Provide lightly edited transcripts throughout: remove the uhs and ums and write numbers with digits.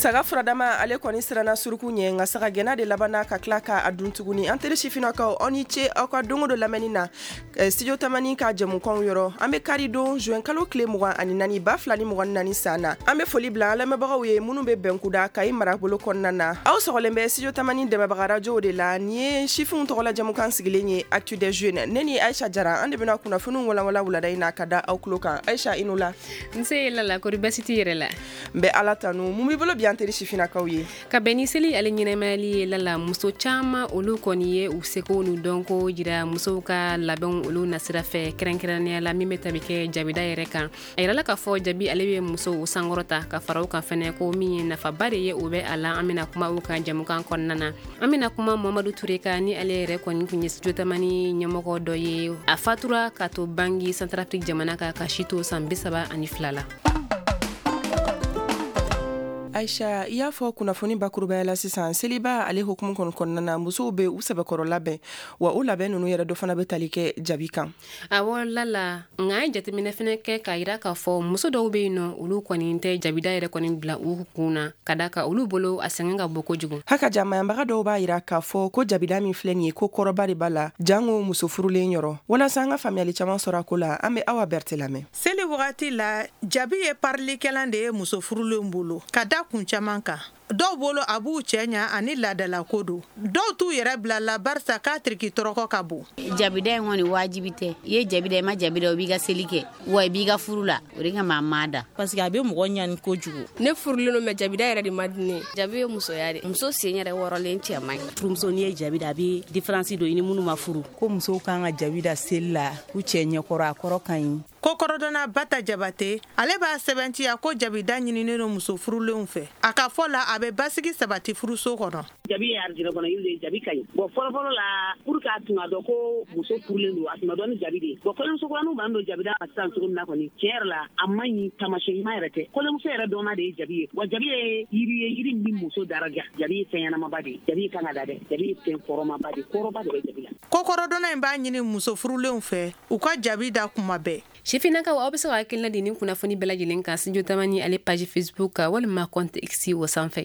saga furadama ale kɔni sirana suruku ɲɛ nga saga gɛna de labana ka tila ka a dun tuguni an teri sifinakaw aw ni ce aw ka dongo do lamɛnni na studio tamani ka jɛmukanw yɔrɔ an be kari don juin kalo tile 24 2024 san na an be foli bila an lamɛnbagaw ye minnu be bɛnkuda kayi marabolo kɔnɔna na aw sɔgɔlen bɛ studio tamani dɛmɛbaga radio de la ni ye sifinw tɔgɔla jɛmukan sigilen ye actu des jeunes ne ni Aisha Jara an de bena kunnafoniw walawala wulada in na ka da aw tulo kan Aisha inu la nse lala kori basiti yɛrɛ la n bɛ ala tanu mun b'i bolo bi an teri sifinakaw ye ka bɛn ni seli ale ɲɛnɛmayali ye lala muso caaman olu kɔni ye u seko n'u dɔnko jira musow ka labɛnw olu nasira fɛ kɛrɛnkɛrɛnnenya la min be tabi kɛ jabida yɛrɛ kan a yirala k'a fɔ jabi ale be musow sankɔrɔta ka faraw kan fɛnɛ ko min ye nafaba de ye o bɛ a la an bena kuma u kan jamukan kɔnɔna na an bena kuma Mamadu Ture kan ni ale yɛrɛ kɔni kun ye studio tamani ɲɛmɔgɔ dɔ ye a fatura ka to bangi Centrafrique jamana kan ka si to san 32 la Aisha i y'a fɔ kunnafoni bakurubaya la sisan seliba ale hukumu kɔnɔna na musow be u sɛbɛkɔrɔ labɛn wa u labɛn nunu yɛrɛ dɔ fana be tali kɛ jabi kan awɔ lala nga ye jateminɛ fɛnɛ kɛ k'a yira k'a fɔ muso dɔw be yen nɔ olu kɔni tɛ jabida yɛrɛ kɔni bila u kun na ka da ka olu bolo a sɛngɛ ka bon kojugu haka jamayanbaga dɔw b'a yira k'a fɔ ko jabida min filɛ nin ye ko kɔrɔba de b'a la jango muso furulen yɔrɔ walasa an ka faamuyali caman sɔrɔ a ko la an be Awa Berte lamɛn seli wagati la jabi ye parilikɛlan de ye muso furulen bolo ka da kun caman kan dɔw bolo a b'u cɛ ɲa ani ladala ko do dɔw t'u yɛrɛ bila la barisa k'a tiriki tɔrɔkɔ ka bon jabida in kɔni wajibi tɛ i ye jabida i ma jabida o b'i ka seli kɛ wa i b'i ka furu la o de kama ma da parce que a be mɔgɔ ɲani kojugu ne furulen no mɛ jabida yɛrɛ de ma di ne jabi ye musoya de muso sen yɛrɛ wɔrɔlen cɛ man furumuso n'i ye jabida a be différence do i ni minnu ma furu ko musow kan ka jabida seli la u cɛ ɲɛkɔrɔ a kɔrɔ ka ɲi ko kɔrɔdɔna Bata Jabate ale b'a sɛbɛntiya ko jabida ɲininen no muso furulenw fɛ a ka fɔ la a be basigi sabati furuso kɔnɔ jabi ye arijinɛ kɔnɔ yiri jabi ka ɲi bon fɔlɔfɔlɔ la pour que a tun ka dɔn ko muso furulen don a tun ka dɔn ni jabi de ye bon kɔɲɔmusokuraninw b'an don jabida a sisan cogo min na kɔni tiɲɛ yɛrɛ la a man ɲi taamasiyɛn ɲuman yɛrɛ tɛ kɔɲɔmuso yɛrɛ dɔnna de ye jabi ye wa jabi ye yiri min muso daraja jabi ye fɛn ɲɛnamaba de ye jabi kan ka da dɛ jabi ye fɛn kɔrɔmaba de kɔrɔba de bɛ jabi la ko kɔrɔdɔna in b'a ɲini muso furulenw fɛ u ka jabi da kuma bɛɛ sifinakaw aw be se ka hakilina di ni kunnafoni bɛɛ lajɛlen kan studio tamani ale page Facebook walima compte X o sanfɛ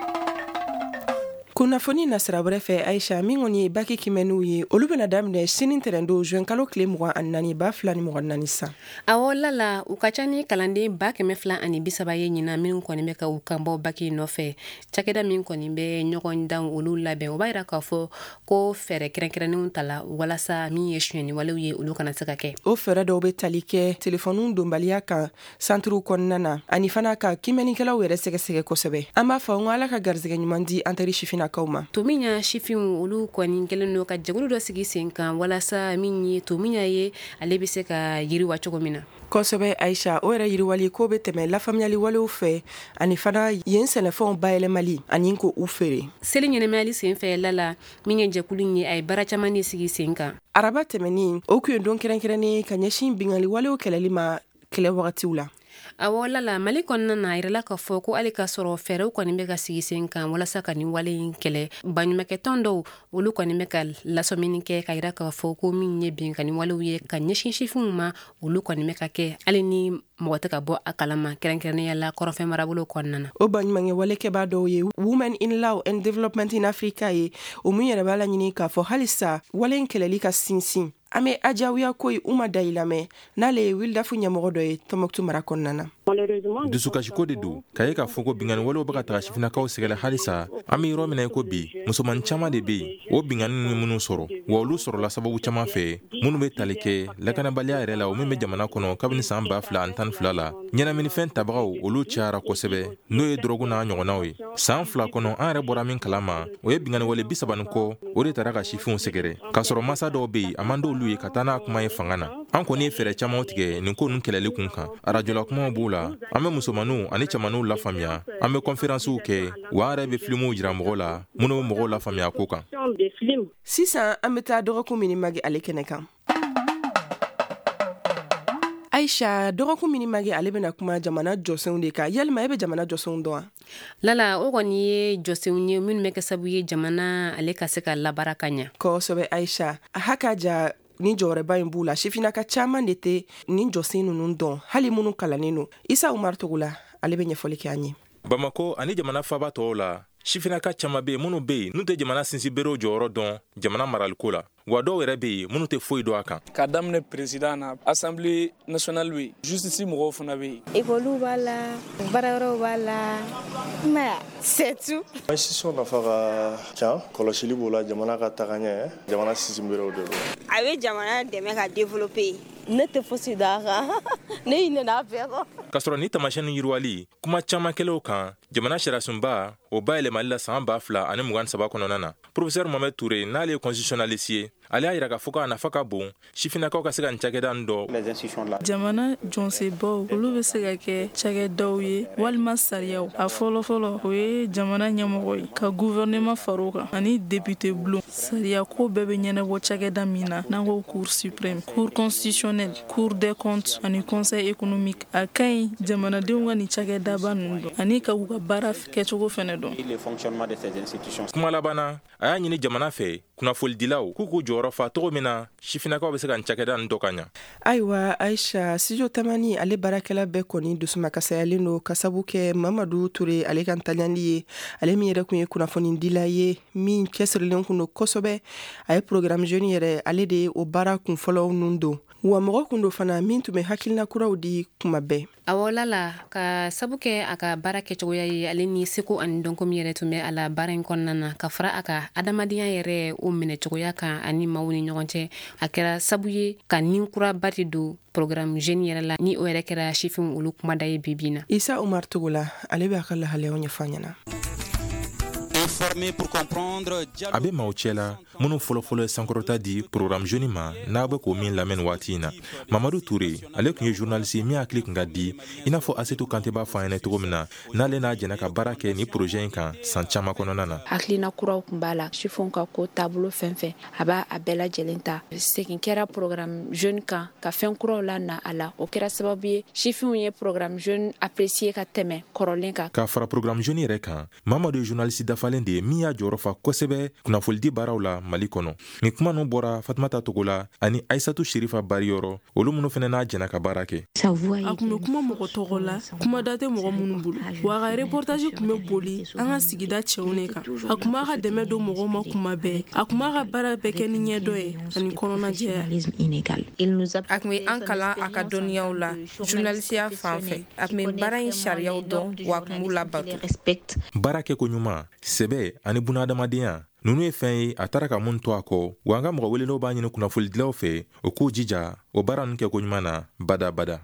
kunnafoni nasira wɛrɛ fɛ Aisha min kɔni ye baki kimɛniw ye olu bena daminɛ sini ntɛrɛndo juin kalo tile 24 2024 san awɔ lala u ka ca ni kalanden 230 ye ɲina minnu kɔni bɛ ka u kanbɔ baki nɔfɛ cakɛda min kɔni bɛ ɲɔgɔn dan olu labɛn o b'a yira k'a fɔ ko fɛɛrɛ kɛrɛnkɛrɛnnenw tala walasa min ye suɲɛni walew ye olu kana se ka kɛ o fɛɛrɛ dɔw be tali kɛ telefɔniw donbaliya kan santuru kɔnɔna na ani fana ka kimɛnikɛlaw yɛrɛ sɛgɛsɛgɛ kosɛbɛ an b'a fɔ n ko ala ka garisɛgɛ ɲuman di an teri sifina to min ya sifinw olu kɔni kelen do ka jɛgulu dɔ sigi sen kan walasa min ye to min ye ale be se ka yiriwa cogo min na kosɛbɛ Aisha o yɛrɛ yiriwali ko be tɛmɛ lafaamuyali walew fɛ ani fana yen sɛnɛfɛnw bayɛlɛmali ani ko u feere seli ɲɛnɛmayali sen fɛ lala min ye jɛkulu ye a ye baara caman de sigi sen kan araba tɛmɛni o kun ye don kɛrɛnkɛrɛnnen ka ɲɛsin bingali walew kɛlɛli ma kɛlɛ wagatiw la awɔ lala mali kɔnɔna na a yirala k'a fɔ ko ale ka sɔrɔ fɛɛrɛw kɔni bɛ ka sigi sen kan walasa ka nin wale in kɛlɛ baɲumankɛ tɔn dɔw olu kɔni bɛ ka lasɔmini kɛ ka yira k'a fɔ ko min ye binkani walew ye ka ɲɛsin sifinw ma olu kɔni bɛ ka kɛ hali ni mɔgɔ tɛ ka bɔ a kalama kɛrɛnkɛrɛnnenya la kɔrɔnfɛn marabolo kɔnɔna na o baɲumankɛ walekɛba dɔw ye Women in Law and Development in Africa ye o min yɛrɛ b'a la ɲini k'a fɔ halisa wale in kɛlɛli ka sinsin an be ajawiya koyi uma da i lamɛn n'ale ye wilidafu ɲɛmɔgɔ dɔ ye Tɔnbɔkutu mara kɔnɔna na dusukasiko de do k'a ye k'a fɔ ko bingani walew bɛ ka taga sifinakaw sɛgɛrɛ halisa an be yɔrɔ mina ko bi musoman caaman de be yen o bingani ni minnu sɔrɔ wa olu sɔrɔla sababu caaman fɛ minnu be tali kɛ lakanabaliya yɛrɛ la o min be jamana kɔnɔ kabini san 2012 la ɲɛnaminifɛn tabagaw olu cayara kosɛbɛ n'o ye dɔrɔgu n'a ɲɔgɔnnaw ye san 2 kɔnɔ an yɛrɛ bɔra min kalama o ye bingani wale 30 kɔ o de tara ka sifinw sɛgɛrɛ k'a sɔrɔ masa dɔw be yen a man d'olu ye ka taa n'a kuma ye fanga na an kɔni ye fɛɛrɛ caamanw tigɛ nin ko nun kɛlɛli kun kan arajola kumaw b'o la an be musomaniw ani cɛmaniw lafaamuya an be conférencew kɛ wa an yɛrɛ be filimuw jira mɔgɔw la minnu be mɔgɔw lafaamuya ko kan sisan an be taa dɔgɔkun mini magi ale kɛnɛ kan Aisha dɔgɔkun mini magi ale bena kuma jamana jɔsenw de kan yalima e be jamana jɔsenw dɔn wa lala o kɔni ye jɔsenw ye minnu bɛ kɛ sabu ye jamana ale ka se ka labara ka ɲa kosɛbɛ Aisha a haka ja ni jɔyɔrɔba in b'u la sifinaka caaman de tɛ nin jɔsen ninnu dɔn hali minnu kalannen no Isa Umar Togola ale be ɲɛfɔli kɛ an ye Bamako ani jamana faba tɔw la sifinaka caaman be minnu be yen n'u tɛ jamana sinsinberew jɔyɔrɔ dɔn jamana maraliko la wa dɔw yɛrɛ be yen minnu tɛ foyi dɔn a kan. K'a daminɛ président na assemblée nationale be yen justice mɔgɔw fana be yen école b'a la baarayɔrɔw b'a la mais c'est tout. Institution nafa ka ca kɔlɔsili b'o la jamana ka tagaɲɛ jamana sinsinberew de don. A bɛ jamana dɛmɛ ka développer ne tɛ fosi d'a kan ne yi ne n'a bɛɛ kɔ. K'a sɔrɔ ni taamasiyɛn yiriwali kuma caaman kɛlɛw kan jamana sariyasunba o bayɛlɛmali la san 2023 kɔnɔna na. Professeur Mohamed Touré n'ale ye constitutionnaliste ye ale y'a yira k'a fɔ k'a nafa ka bon sifinnakaw ka se ka nin cakɛda nin dɔ. Jamana jɔnsebaw olu bɛ se ka kɛ cakɛdaw ye walima sariyaw. A fɔlɔfɔlɔ o ye jamana ɲɛmɔgɔ ye ka gouvernement far'o kan ani député bulon. Sariyako bɛɛ bɛ ɲɛnabɔ cakɛda min na n'an ko cour suprême, cour constitutionnelle, cour des comptes ani conseil économique. A ka ɲi jamanadenw ka nin cakɛdaba ninnu dɔn ani ka u ka baara kɛcogo fɛnɛ dɔn. Kuma labanna a y'a ɲini jamana fɛ kunnafolidilaw k'u k'u jɔyɔrɔ fa togo min na sifinnakaw bɛ se ka nin cakɛda nin dɔ ka ɲa. Ayiwa Aisha studio tamani ale baarakɛla bɛɛ kɔni dusuma kasayalen don ka sabu kɛ Mamadu Ture ale ka ntaliyali ye ale min yɛrɛ kun ye kunnafonidila ye min cɛsirilen kun don kosɛbɛ a ye programme jeune yɛrɛ ale de ye o baara kunfɔlɔw nun don wa mɔgɔ kun do fana min tun bɛ hakilina kuraw di kuma bɛɛ. Awɔ Lala ka sabu kɛ a ka baara kɛcogoya ye ale ni seko ani dɔnko min yɛrɛ tun bɛ a la baara in kɔnɔna na ka fara a ka adamadenya yɛrɛ o minɛcogoya kan ani maaw ni ɲɔgɔn cɛ a kɛra sabu ye ka ninkuraba de don programme jeune yɛrɛ la ni o yɛrɛ kɛra sifin olu kumada ye bibi na. Isa Umar Togola ale bɛ a ka lahalayaw ɲɛfɔ ɲɛna. A be maaw cɛla minnu fɔlɔfɔlɔ ye sankɔrɔta di programme jeune ma n'a bɛ k'o min lamɛn waati in na. Mamadu Touré ale tun ye journaliste min hakili kun ka di i n'a fɔ Asetu Kante b'a fɔ an ɲɛna cogo min na n'ale n'a jɛna ka baara kɛ ni projet in kan san caman kɔnɔna na. Hakilina kuraw kun b'a la chiffon ka ko taabolo fɛn fɛn a b'a a bɛɛ lajɛlen ta segin kɛra programme jeune kan ka fɛn kuraw la na a la o kɛra sababu ye chiffon ye programme jeune apprécié ka tɛmɛ kɔrɔlen kan. Ka fara programme jeune yɛrɛ kan Mamadu ye journaliste dafalen de ye min y'a jɔyɔrɔ fa kosɛbɛ kunnafolidi baaraw la Mali kɔnɔ. Ni kuma ninnu bɔra Fatumata Togola ani Aissatou Sherifa Bariyɔrɔ olu minnu fɛnɛ n'a jɛna ka baara kɛ. A kun bɛ kuma mɔgɔ tɔgɔ la kuma da tɛ mɔgɔ minnu bolo wa a ka reportage kun bɛ boli an ka sigida cɛw ne kan. A kun b'a ka dɛmɛ don mɔgɔw ma kuma bɛɛ a kun b'a ka baara bɛɛ kɛ ni ɲɛdɔ ye ani kɔnɔnajɛya. A kun bɛ an kalan a ka dɔnniyaw la journalisiya fan fɛ a kun bɛ baara in sariyaw dɔn wa a kun b'u labato. Baara kɛko ɲuman sɛbɛ ani bunadamadenya nunu ye fɛn ye a taara ka mun to a kɔ wa an ka mɔgɔ welelenw b'a ɲini kunnafolidilaw fɛ o k'u jija o baara ninnu kɛko ɲuman na bada.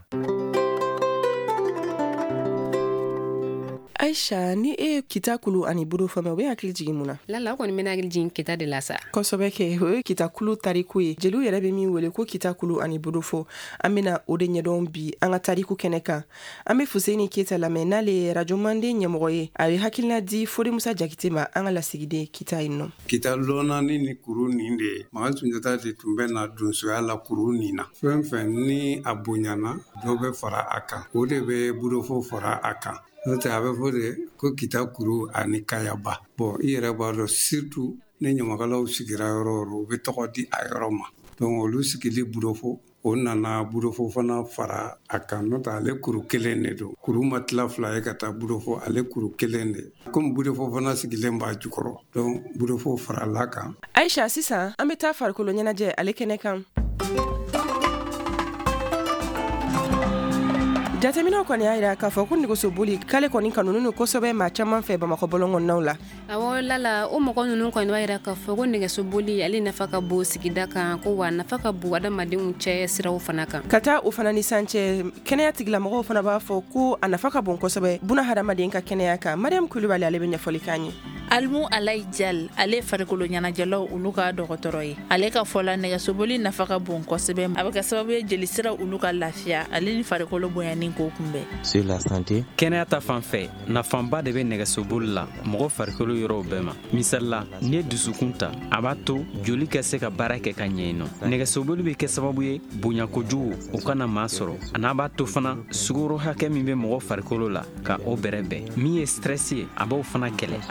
Aisha ni e kita kulu ani buru fama we hakili jigin mun na. Lala kɔni bɛna hakili jigin kita de la sa. Kosɛbɛ kɛ o ye kita kulu tariku ye jeliw yɛrɛ bɛ min wele ko kita kulu ani buru fo an bɛna o de ɲɛdɔn bi an ka tariku kɛnɛ kan an bɛ Fuseni Keyita lamɛn n'ale ye radio manden ɲɛmɔgɔ ye a ye hakilina di Fode Musa Jakite ma an ka lasigiden kita yen nɔ. Kita lɔnna ni kuru nin de Magan Sunjata de tun bɛ na donsoya la kuru nin na fɛn fɛn ni a bonyana dɔ bɛ fara a kan o de bɛ burufo fara a kan. N'o tɛ a bɛ fɔ de ko kita kuru ani kayaba bon i yɛrɛ b'a dɔn surtout ni ɲamakalaw sigira yɔrɔ o yɔrɔ u bɛ tɔgɔ di a yɔrɔ ma donc olu sigili burufo o nana burufo fana fara a kan n'o tɛ ale kuru kelen de don kuru ma tila fila ye ka taa burufo ale kuru kelen de comme burufo fana sigilen b'a jukɔrɔ donc burufo farala kan. Aisha sisan an bɛ taa farikolo ɲɛnajɛ ale kɛnɛ kan. Jateminaw kɔni y'a yira k'a fɔ ko nɛgɛsoboli k'ale kɔni kanuni ni kosɛbɛ maa caman fɛ Bamakɔ bɔlɔnkɔnɔnaw la. Awɔ Lala o mɔgɔ ninnu kɔni b'a yira k'a fɔ ko nɛgɛsoboli ale nafa ka bon sigida kan ko wa nafa ka bon adamadenw cɛ siraw fana kan. Ka taa o fana ni san cɛ kɛnɛya tigilamɔgɔw fana b'a fɔ ko a nafa ka bon kosɛbɛ buna hadamaden ka kɛnɛya kan. Mariam Kulibali ale bɛ ɲɛfɔli k'an ye. Almu Alayi Jal ale farikolo ɲɛnajɛlaw olu ka dɔgɔtɔrɔ ye ale ka fɔla nɛgɛsoboli nafa ka bon kosɛbɛ a bɛ kɛ sababu ye jelisira olu ka lafiya ale ni farikolo bonyani ko kunbɛn. Sur la santé kɛnɛya ta fan fɛ nafaba de bɛ nɛgɛsoboli la mɔgɔ farikolo yɔrɔw bɛɛ ma misalila ni ye dusukun ta a b'a to joli ka se ka baara kɛ ka ɲɛ yen nɔ nɛgɛsoboli bɛ kɛ sababu ye bonya kojugu o kana maa sɔrɔ a n'a b'a to fana sukaro hakɛ min bɛ mɔgɔ farikolo la ka o bɛrɛbɛn min ye stress ye a b'o fana kɛlɛ ani ka to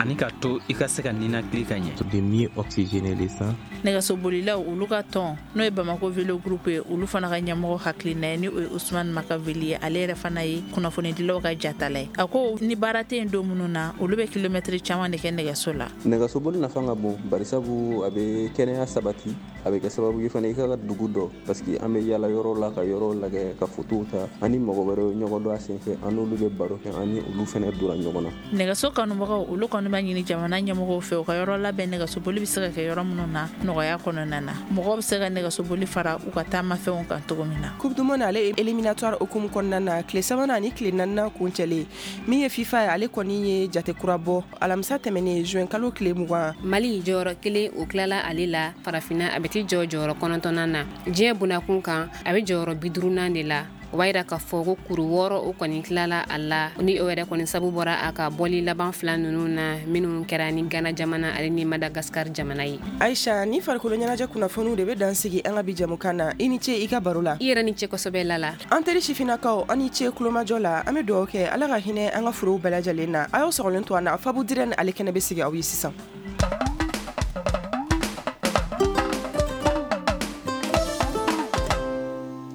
to i ka se ka ninakili ka ɲɛ. De mieux oxygéner le sang. Nɛgɛsobolilaw olu ka tɔn n'o ye Bamako Vélo Groupe ye olu fana ka ɲɛmɔgɔ hakilina ye ni o ye Ousmane Makaveli ye ale yɛrɛ fana ye kunnafonidilaw ka jatala ye. A ko ni baara tɛ yen don minnu na olu bɛ kilomɛtiri caman de kɛ nɛgɛso la. Nɛgɛsoboli nafa ka bon barisabu a bɛ kɛnɛya sabati a bɛ kɛ sababu ye fana i ka dugu dɔ parce que an bɛ yala yɔrɔ la ka yɔrɔ lagɛ ka fotow ta ani mɔgɔ wɛrɛw ɲɔgɔn dɔn a senfɛ an n'olu bɛ baro kɛ ani olu fana donna ɲɔgɔn na. Nɛgɛso kanubagaw olu kɔni b'a ɲini jamana ɲɛmɔgɔw fɛ u ka yɔrɔ labɛn nɛgɛsoboli bɛ se ka kɛ yɔrɔ minnu na nɔgɔya kɔnɔna na. Mɔgɔw bɛ se ka nɛgɛsoboli fara u ka taamafɛnw kan cogo min na. Coupe du monde ale éliminatoire hukumu kɔnɔna na tile 3nan ani tile 4nan kuncɛlen min ye FIFA ye ale kɔni ye jate kura bɔ alamisa tɛmɛnen juin kalo tile 20. Mali jɔyɔrɔ kelen o tilala ale la farafina a bɛ ti jɔyɔrɔ 9nan na diɲɛ bunakun kan a bɛ jɔyɔrɔ 50nan de la. O b'a yira k'a fɔ ko kuru 6 o kɔni tilala a la ni o yɛrɛ kɔni sabu bɔra a ka bɔli laban 2 ninnu na minnu kɛra ni Ghana jamana ale ni Madagascar jamana ye. Aisha ni farikolo ɲɛnajɛ kunnafoniw de bɛ dansigi an ka bi jamukan na i ni ce i ka baro la. I yɛrɛ ni ce kosɛbɛ Lala. An teri sifinnakaw an ni ce kulomajɔ la an bɛ dugawu kɛ Ala ka hinɛ an ka forow bɛɛ lajɛlen na a y'aw sɔgɔlen to an na Fabu Dirɛne ale kɛnɛ bɛ sigi aw ye sisan.